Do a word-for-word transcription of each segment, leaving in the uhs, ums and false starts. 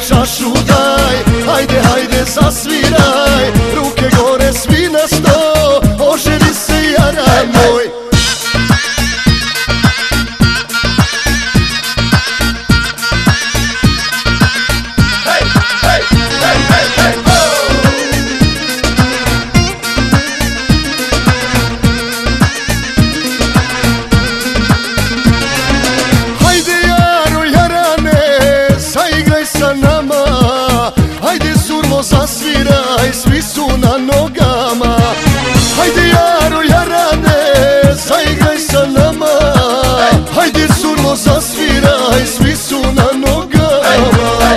čašu daj, hajde, hajde zasviraj, ruke gore svi na sto, oženi se jaran moj. Zasviraj, svi su na nogama. Hajde Jaro, Jarane, zaigraj sa nama. Hajde surlo, zasviraj, svi su na nogama.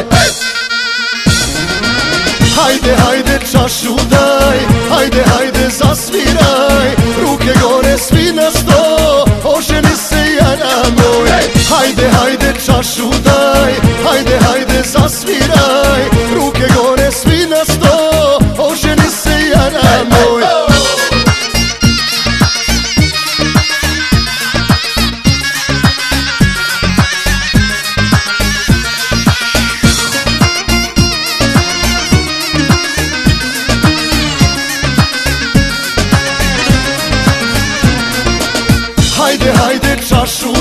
Hajde, hajde čašu daj, hajde, hajde zasviraj, ruke gore svi na sto, oženi se jara moj. Hajde, hajde čašu daj, hajde, hajde zasviraj, ruke gore svi na sto, oženi se jara moj. Hajde, hajde čašu